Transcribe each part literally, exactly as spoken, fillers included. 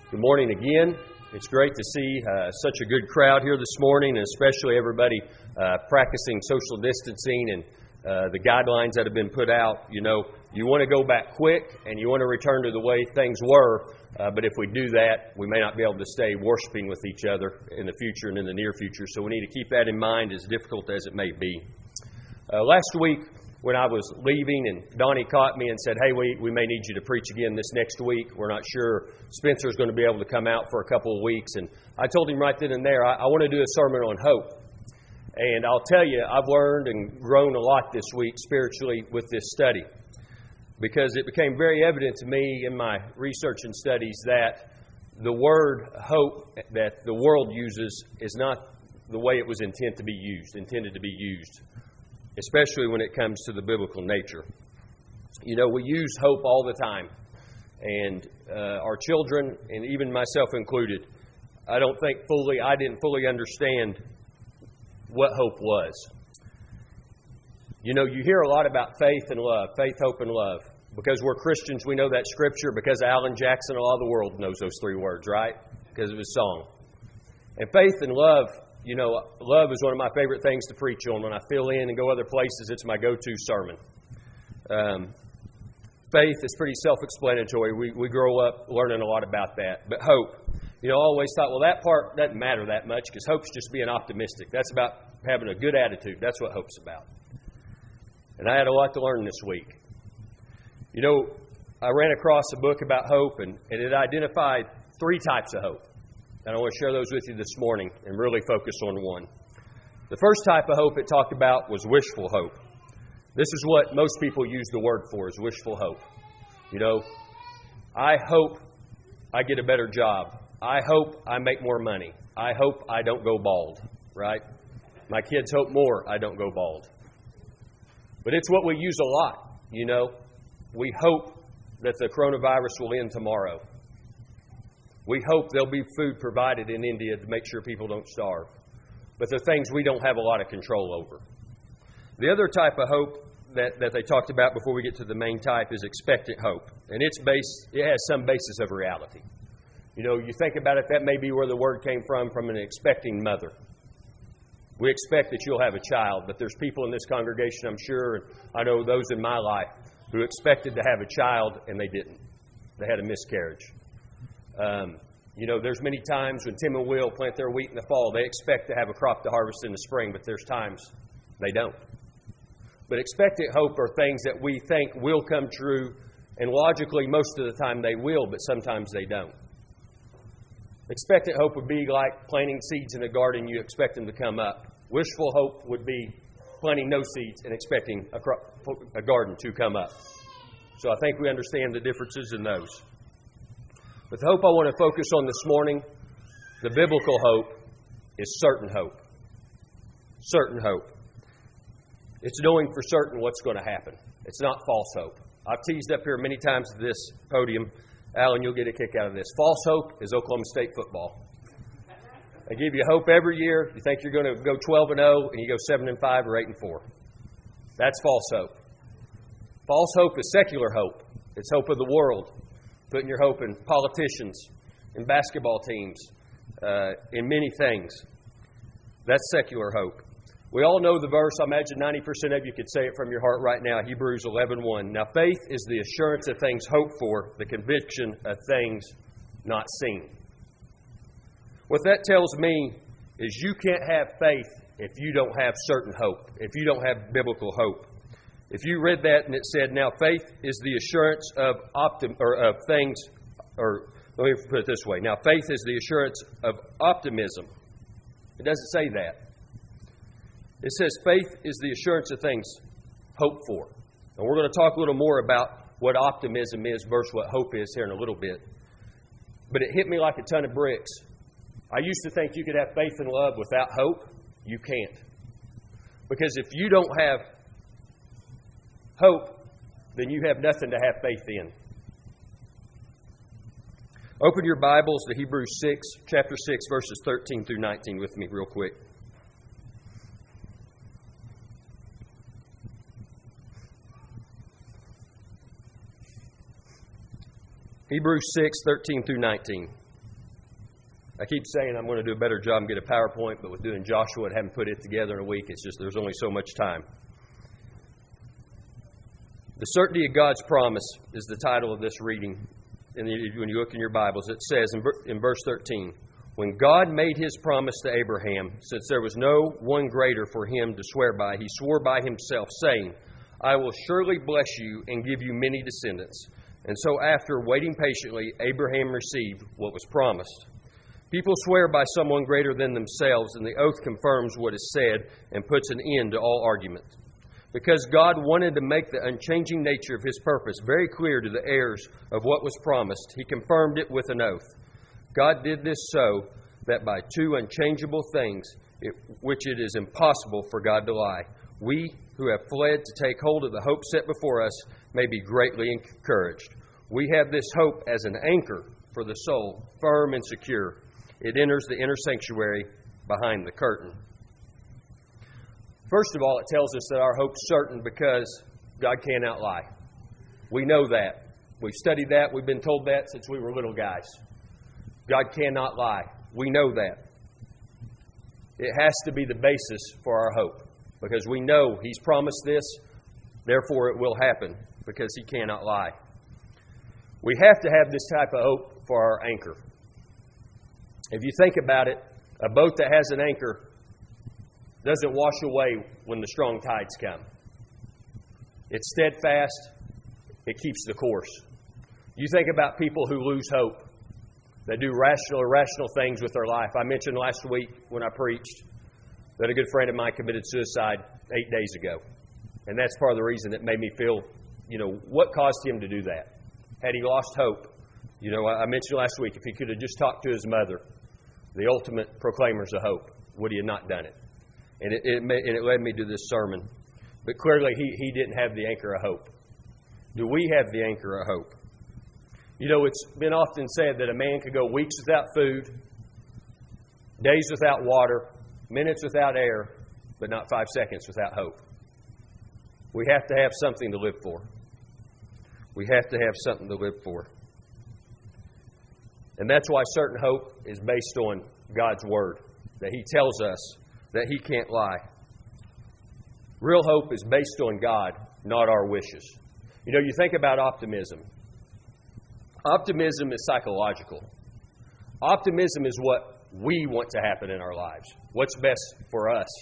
Good morning again. It's great to see uh, such a good crowd here this morning, and especially everybody uh, practicing social distancing and uh, the guidelines that have been put out. You know, you want to go back quick and you want to return to the way things were, uh, but if we do that, we may not be able to stay worshiping with each other in the future and in the near future. So we need to keep that in mind, as difficult as it may be. Uh, last week, when I was leaving, and Donnie caught me and said, hey, we, we may need you to preach again this next week. We're not sure Spencer's going to be able to come out for a couple of weeks. And I told him right then and there, I, I want to do a sermon on hope. And I'll tell you, I've learned and grown a lot this week spiritually with this study, because it became very evident to me in my research and studies that the word hope that the world uses is not the way it was intended to be used, intended to be used. Especially when it comes to the biblical nature. You know, we use hope all the time. And uh, our children, and even myself included, I don't think fully, I didn't fully understand what hope was. You know, you hear a lot about faith and love, faith, hope, and love. Because we're Christians, we know that scripture. Because Alan Jackson, a lot of the world knows those three words, right? Because of his song. And faith and love, you know, love is one of my favorite things to preach on. When I fill in and go other places, it's my go-to sermon. Um, faith is pretty self-explanatory. We we grow up learning a lot about that. But hope, you know, I always thought, well, that part doesn't matter that much, because hope's just being optimistic. That's about having a good attitude. That's what hope's about. And I had a lot to learn this week. You know, I ran across a book about hope, and, and it identified three types of hope. And I want to share those with you this morning and really focus on one. The first type of hope it talked about was wishful hope. This is what most people use the word for, is wishful hope. You know, I hope I get a better job. I hope I make more money. I hope I don't go bald, right? My kids hope more I don't go bald. But it's what we use a lot, you know. We hope that the coronavirus will end tomorrow. We hope there'll be food provided in India to make sure people don't starve. But they're things we don't have a lot of control over. The other type of hope that, that they talked about before we get to the main type is expectant hope. And it's based, it has some basis of reality. You know, you think about it, that may be where the word came from, from an expecting mother. We expect that you'll have a child, but there's people in this congregation, I'm sure, and I know those in my life, who expected to have a child and they didn't. They had a miscarriage. Um, you know, there's many times when Tim and Will plant their wheat in the fall, they expect to have a crop to harvest in the spring, but there's times they don't. But expectant hope are things that we think will come true, and logically most of the time they will, but sometimes they don't. Expectant hope would be like planting seeds in a garden, you expect them to come up. Wishful hope would be planting no seeds and expecting a, crop, a garden to come up. So I think we understand the differences in those. But the hope I want to focus on this morning, the biblical hope, is certain hope. Certain hope. It's knowing for certain what's going to happen. It's not false hope. I've teased up here many times at this podium. Alan, you'll get a kick out of this. False hope is Oklahoma State football. They give you hope every year. You think you're going to go twelve and oh, and you go seven and five or eight and four. That's false hope. False hope is secular hope. It's hope of the world. Putting your hope in politicians, in basketball teams, uh, in many things. That's secular hope. We all know the verse. I imagine ninety percent of you could say it from your heart right now. Hebrews eleven one. Now faith is the assurance of things hoped for, the conviction of things not seen. What that tells me is you can't have faith if you don't have certain hope, if you don't have biblical hope. If you read that and it said, now faith is the assurance of optim or of things, or let me put it this way. Now faith is the assurance of optimism. It doesn't say that. It says faith is the assurance of things hoped for. And we're going to talk a little more about what optimism is versus what hope is here in a little bit. But it hit me like a ton of bricks. I used to think you could have faith and love without hope. You can't. Because if you don't have hope, then you have nothing to have faith in. Open your Bibles to Hebrews six, chapter six, verses thirteen through nineteen with me real quick. Hebrews six, thirteen through nineteen. I keep saying I'm going to do a better job and get a PowerPoint, but with doing Joshua and having put it together in a week, it's just there's only so much time. The certainty of God's promise is the title of this reading. And when you look in your Bibles, it says in verse thirteen, when God made His promise to Abraham, since there was no one greater for him to swear by, He swore by Himself, saying, I will surely bless you and give you many descendants. And so after waiting patiently, Abraham received what was promised. People swear by someone greater than themselves, and the oath confirms what is said and puts an end to all argument. Because God wanted to make the unchanging nature of His purpose very clear to the heirs of what was promised, He confirmed it with an oath. God did this so that by two unchangeable things, it, which it is impossible for God to lie, we who have fled to take hold of the hope set before us may be greatly encouraged. We have this hope as an anchor for the soul, firm and secure. It enters the inner sanctuary behind the curtain. First of all, it tells us that our hope's certain because God cannot lie. We know that. We've studied that. We've been told that since we were little guys. God cannot lie. We know that. It has to be the basis for our hope because we know He's promised this, therefore it will happen because He cannot lie. We have to have this type of hope for our anchor. If you think about it, a boat that has an anchor doesn't wash away when the strong tides come. It's steadfast. It keeps the course. You think about people who lose hope. They do rational, irrational things with their life. I mentioned last week when I preached that a good friend of mine committed suicide eight days ago. And that's part of the reason that made me feel, you know, what caused him to do that? Had he lost hope? You know, I mentioned last week, if he could have just talked to his mother, the ultimate proclaimers of hope, would he have not done it? And it, it, and it led me to this sermon. But clearly, he, he didn't have the anchor of hope. Do we have the anchor of hope? You know, it's been often said that a man could go weeks without food, days without water, minutes without air, but not five seconds without hope. We have to have something to live for. We have to have something to live for. And that's why certain hope is based on God's Word, that He tells us that He can't lie. Real hope is based on God, not our wishes. You know, you think about optimism. Optimism is psychological. Optimism is what we want to happen in our lives. What's best for us.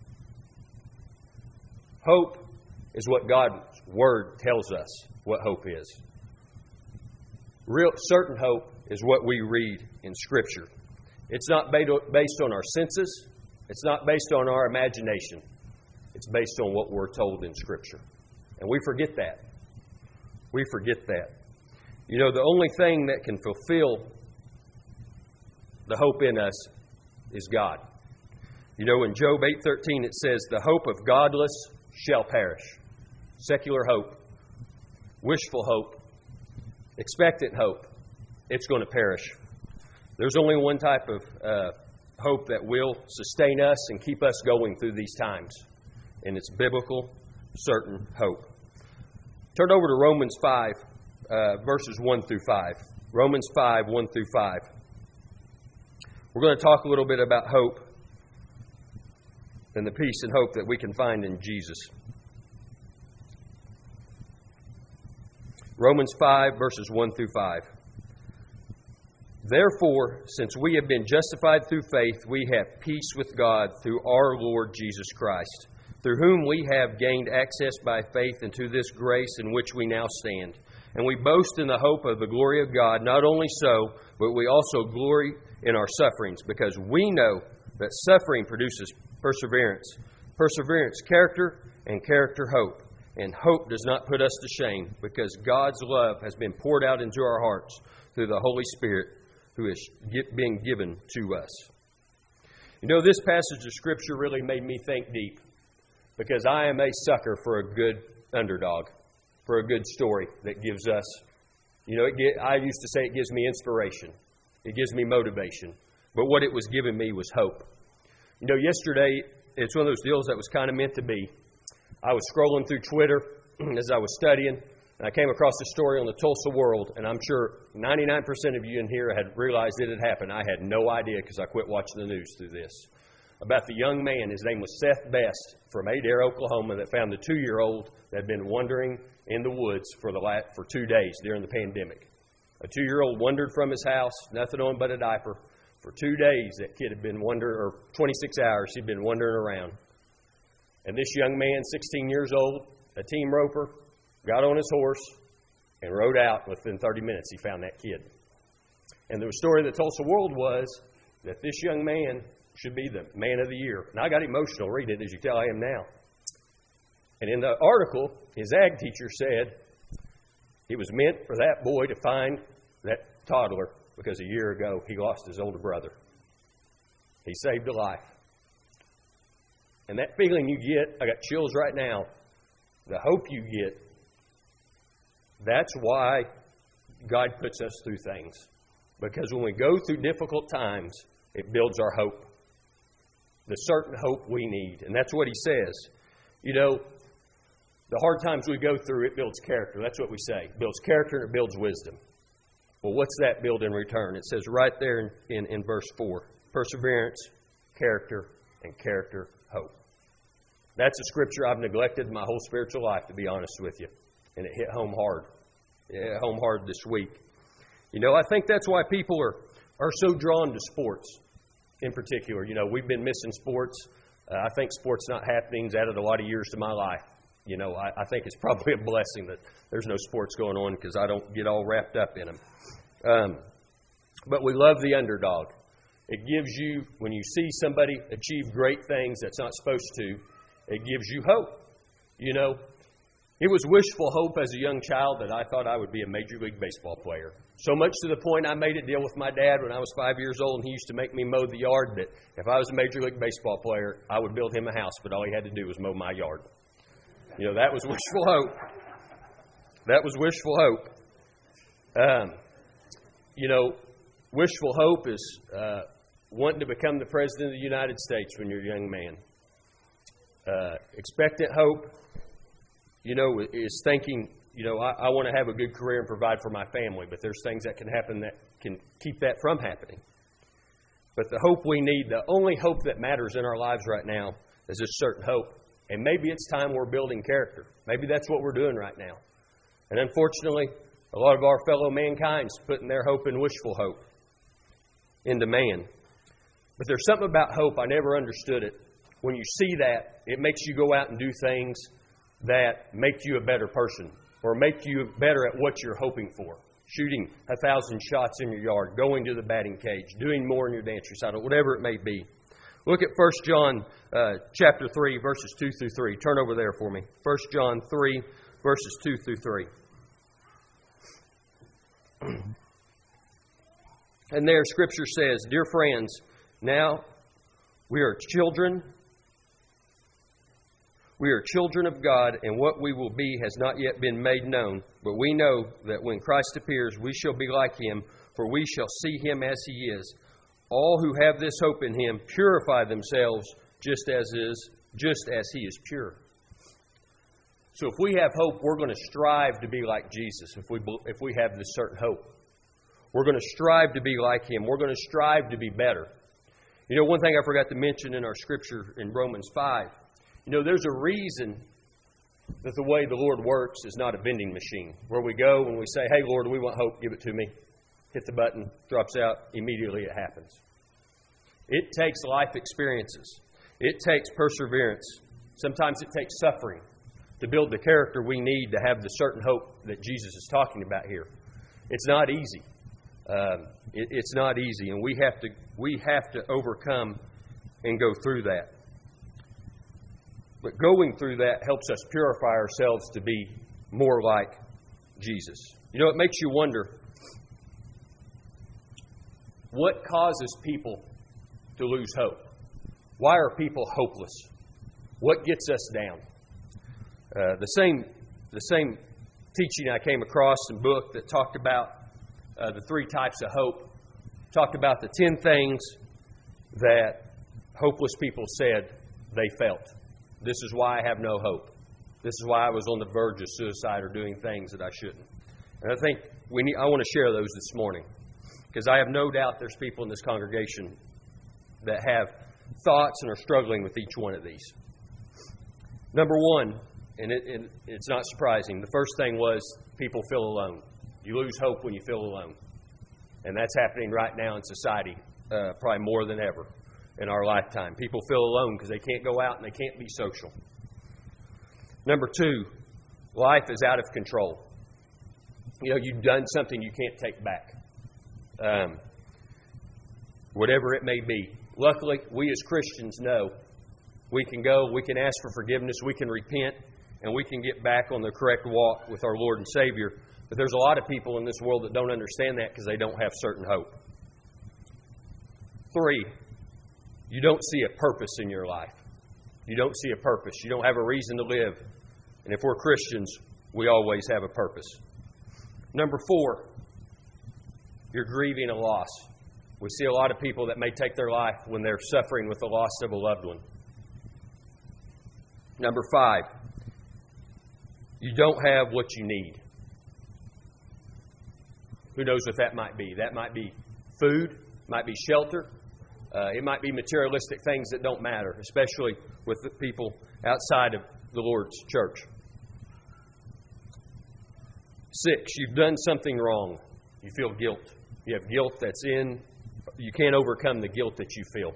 Hope is what God's Word tells us what hope is. Real certain hope is what we read in Scripture. It's not based on our senses. It's not based on our imagination. It's based on what we're told in Scripture. And we forget that. We forget that. You know, the only thing that can fulfill the hope in us is God. You know, in Job eight thirteen it says, the hope of godless shall perish. Secular hope, wishful hope, expectant hope, it's going to perish. There's only one type of uh, hope that will sustain us and keep us going through these times. And it's biblical, certain hope. Turn over to Romans five, uh, verses one through five. Romans five, one through five. We're going to talk a little bit about hope and the peace and hope that we can find in Jesus. Romans five, verses one through five. Therefore, since we have been justified through faith, we have peace with God through our Lord Jesus Christ, through whom we have gained access by faith into this grace in which we now stand. And we boast in the hope of the glory of God. Not only so, but we also glory in our sufferings, because we know that suffering produces perseverance. Perseverance, character, and character, hope. And hope does not put us to shame, because God's love has been poured out into our hearts through the Holy Spirit who is being given to us. You know, this passage of Scripture really made me think deep, because I am a sucker for a good underdog, for a good story that gives us, you know, it get, I used to say it gives me inspiration. It gives me motivation. But what it was giving me was hope. You know, yesterday, it's one of those deals that was kind of meant to be. I was scrolling through Twitter as I was studying, And I came across a story on the Tulsa World, and I'm sure ninety-nine percent of you in here had realized it had happened. I had no idea because I quit watching the news through this. About the young man, his name was Seth Best, from Adair, Oklahoma, that found the two-year-old that had been wandering in the woods for the last, for two days during the pandemic. A two-year-old wandered from his house, nothing on but a diaper. For two days, that kid had been wandering, or twenty-six hours, he'd been wandering around. And this young man, sixteen years old, a team roper, got on his horse and rode out. Within thirty minutes, he found that kid. And the story of the Tulsa World was that this young man should be the man of the year. And I got emotional reading it, as you can tell I am now. And in the article, his ag teacher said it was meant for that boy to find that toddler because a year ago he lost his older brother. He saved a life. And that feeling you get, I got chills right now, the hope you get, that's why God puts us through things. Because when we go through difficult times, it builds our hope. The certain hope we need. And that's what he says. You know, the hard times we go through, it builds character. That's what we say. It builds character and it builds wisdom. Well, what's that build in return? It says right there in, in, in verse four. Perseverance, character, and character, hope. That's a scripture I've neglected my whole spiritual life, to be honest with you. And it hit home hard. It hit home hard this week. You know, I think that's why people are, are so drawn to sports in particular. You know, we've been missing sports. Uh, I think sports not happening's added a lot of years to my life. You know, I, I think it's probably a blessing that there's no sports going on because I don't get all wrapped up in them. Um, but we love the underdog. It gives you, when you see somebody achieve great things that's not supposed to, it gives you hope. You know, it was wishful hope as a young child that I thought I would be a Major League Baseball player. So much to the point I made a deal with my dad when I was five years old, and he used to make me mow the yard, that if I was a Major League Baseball player, I would build him a house, but all he had to do was mow my yard. You know, that was wishful hope. That was wishful hope. Um, you know, wishful hope is uh, wanting to become the President of the United States when you're a young man. Uh, expectant hope, you know, is thinking, you know, I, I want to have a good career and provide for my family, but there's things that can happen that can keep that from happening. But the hope we need, the only hope that matters in our lives right now is a certain hope. And maybe it's time we're building character. Maybe that's what we're doing right now. And unfortunately, a lot of our fellow mankind's putting their hope in wishful hope into man. But there's something about hope, I never understood it. When you see that, it makes you go out and do things that make you a better person or make you better at what you're hoping for. Shooting a thousand shots in your yard, going to the batting cage, doing more in your dance recital, whatever it may be. Look at First John uh, chapter three, verses two through three. Turn over there for me. First John three, verses two through three. And there Scripture says, Dear friends, now we are children. We are children of God, and what we will be has not yet been made known. But we know that when Christ appears, we shall be like Him, for we shall see Him as He is. All who have this hope in Him purify themselves just as is, just as He is pure. So if we have hope, we're going to strive to be like Jesus. If we if we have this certain hope, we're going to strive to be like Him. We're going to strive to be better. You know, one thing I forgot to mention in our scripture in Romans five. You know, there's a reason that the way the Lord works is not a vending machine, where we go and we say, "Hey, Lord, we want hope. Give it to me." Hit the button, drops out, immediately it happens. It takes life experiences. It takes perseverance. Sometimes it takes suffering to build the character we need to have the certain hope that Jesus is talking about here. It's not easy. Um, it, it's not easy, and we have to we have to overcome and go through that. But going through that helps us purify ourselves to be more like Jesus. You know, it makes you wonder, what causes people to lose hope? Why are people hopeless? What gets us down? Uh, the same the same teaching I came across in a book that talked about uh, the three types of hope, talked about the ten things that hopeless people said they felt. This is why I have no hope. This is why I was on the verge of suicide or doing things that I shouldn't. And I think we need, I want to share those this morning, because I have no doubt there's people in this congregation that have thoughts and are struggling with each one of these. Number one, and it, it, it's not surprising, the first thing was people feel alone. You lose hope when you feel alone. And that's happening right now in society, uh, probably more than ever in our lifetime. People feel alone because they can't go out and they can't be social. Number two, life is out of control. You know, you've done something you can't take back. Um, whatever it may be. Luckily, we as Christians know we can go, we can ask for forgiveness, we can repent, and we can get back on the correct walk with our Lord and Savior. But there's a lot of people in this world that don't understand that because they don't have certain hope. Three, you don't see a purpose in your life. You don't see a purpose. You don't have a reason to live. And if we're Christians, we always have a purpose. Number four, you're grieving a loss. We see a lot of people that may take their life when they're suffering with the loss of a loved one. Number five, you don't have what you need. Who knows what that might be? That might be food, might be shelter. Uh, it might be materialistic things that don't matter, especially with the people outside of the Lord's church. Six, you've done something wrong. You feel guilt. You have guilt that's in, you can't overcome the guilt that you feel.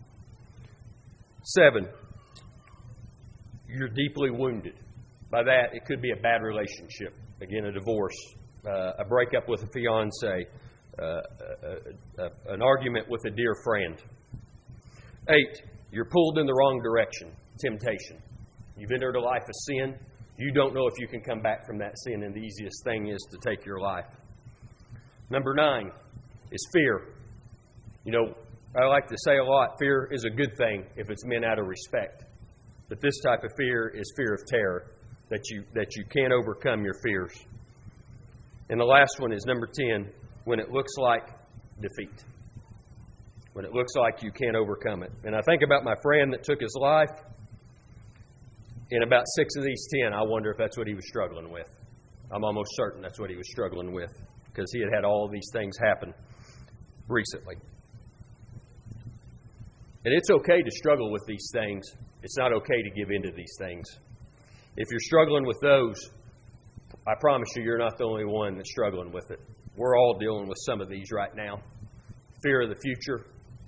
Seven, you're deeply wounded. By that, it could be a bad relationship. Again, a divorce, uh, a breakup with a fiancé, uh, a, a, an argument with a dear friend. Eight, you're pulled in the wrong direction, temptation. You've entered a life of sin. You don't know if you can come back from that sin, and the easiest thing is to take your life. Number nine is fear. You know, I like to say a lot, fear is a good thing if it's meant out of respect. But this type of fear is fear of terror, that you that you can't overcome your fears. And the last one is number ten, when it looks like defeat. When it looks like you can't overcome it. And I think about my friend that took his life. In about six of these ten, I wonder if that's what he was struggling with. I'm almost certain that's what he was struggling with, because he had had all of these things happen recently. And it's okay to struggle with these things. It's not okay to give in to these things. If you're struggling with those, I promise you, you're not the only one that's struggling with it. We're all dealing with some of these right now. Fear of the future,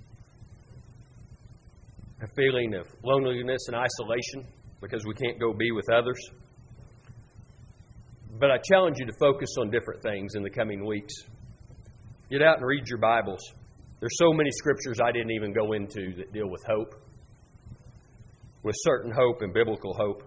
a feeling of loneliness and isolation because we can't go be with others. But I challenge you to focus on different things in the coming weeks. Get out and read your Bibles. There's so many scriptures I didn't even go into that deal with hope, with certain hope and biblical hope.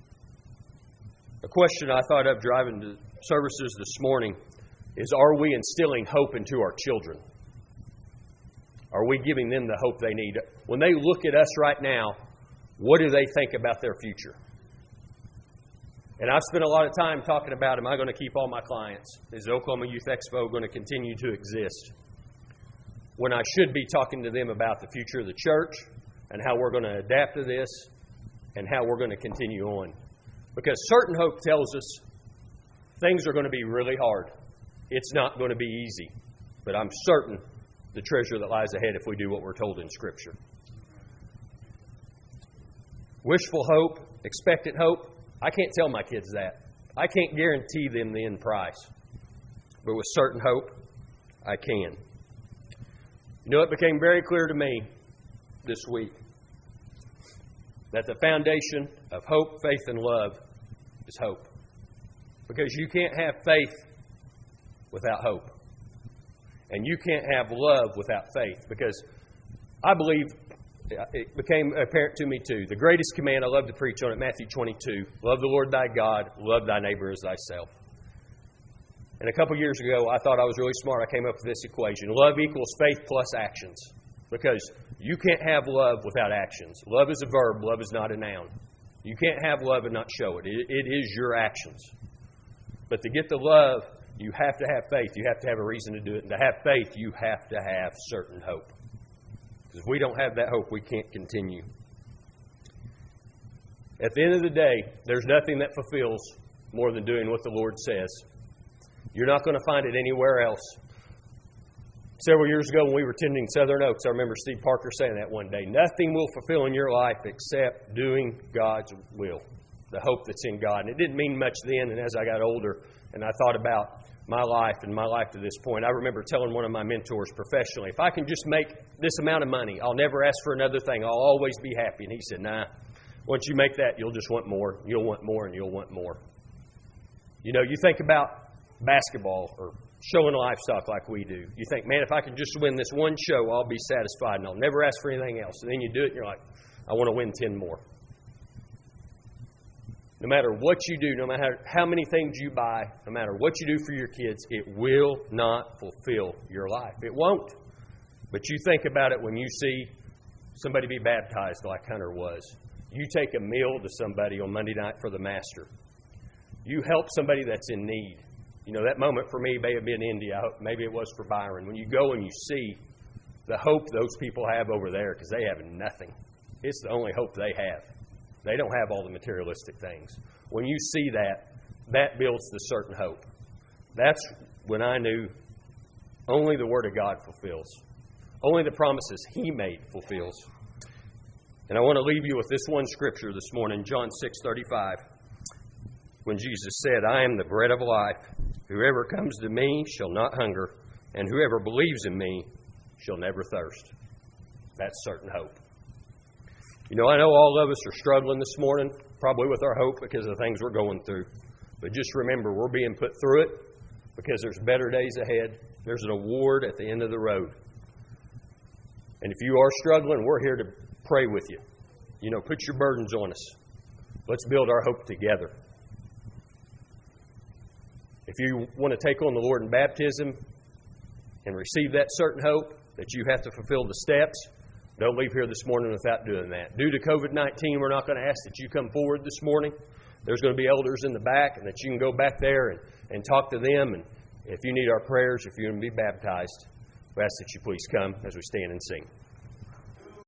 A question I thought of driving to services this morning is, are we instilling hope into our children? Are we giving them the hope they need? When they look at us right now, what do they think about their future? And I've spent a lot of time talking about, am I going to keep all my clients? Is Oklahoma Youth Expo going to continue to exist? When I should be talking to them about the future of the church and how we're going to adapt to this and how we're going to continue on. Because certain hope tells us things are going to be really hard. It's not going to be easy. But I'm certain the treasure that lies ahead if we do what we're told in Scripture. Wishful hope, expectant hope, I can't tell my kids that. I can't guarantee them the end price. But with certain hope, I can. You know, it became very clear to me this week that the foundation of hope, faith, and love is hope. Because you can't have faith without hope. And you can't have love without faith. Because I believe it became apparent to me too. The greatest command, I love to preach on it, Matthew twenty-two. Love the Lord thy God, love thy neighbor as thyself. And a couple years ago, I thought I was really smart. I came up with this equation. Love equals faith plus actions. Because you can't have love without actions. Love is a verb. Love is not a noun. You can't have love and not show it. It, it is your actions. But to get the love, you have to have faith. You have to have a reason to do it. And to have faith, you have to have certain hope. Because if we don't have that hope, we can't continue. At the end of the day, there's nothing that fulfills more than doing what the Lord says. You're not going to find it anywhere else. Several years ago when we were attending Southern Oaks, I remember Steve Parker saying that one day. Nothing will fulfill in your life except doing God's will, the hope that's in God. And it didn't mean much then, and as I got older and I thought about my life and my life to this point, I remember telling one of my mentors professionally, if I can just make this amount of money, I'll never ask for another thing. I'll always be happy. And he said, nah, once you make that, you'll just want more, you'll want more, and you'll want more. You know, you think about basketball or showing livestock like we do. You think, man, if I can just win this one show, I'll be satisfied and I'll never ask for anything else. And then you do it and you're like, I want to win ten more. No matter what you do, no matter how many things you buy, no matter what you do for your kids, it will not fulfill your life. It won't. But you think about it when you see somebody be baptized like Hunter was. You take a meal to somebody on Monday night for the Master. You help somebody that's in need. You know, that moment for me may have been India. Maybe it was for Byron. When you go and you see the hope those people have over there, because they have nothing. It's the only hope they have. They don't have all the materialistic things. When you see that, that builds the certain hope. That's when I knew only the Word of God fulfills. Only the promises He made fulfills. And I want to leave you with this one scripture this morning, John six thirty-five, when Jesus said, I am the bread of life. Whoever comes to me shall not hunger, and whoever believes in me shall never thirst. That's certain hope. You know, I know all of us are struggling this morning, probably with our hope because of the things we're going through. But just remember, we're being put through it because there's better days ahead. There's an award at the end of the road. And if you are struggling, we're here to pray with you. You know, put your burdens on us. Let's build our hope together. If you want to take on the Lord in baptism and receive that certain hope that you have to fulfill the steps, don't leave here this morning without doing that. Due to covid nineteen, we're not going to ask that you come forward this morning. There's going to be elders in the back, and that you can go back there and, and talk to them. And if you need our prayers, if you're going to be baptized, we ask that you please come as we stand and sing.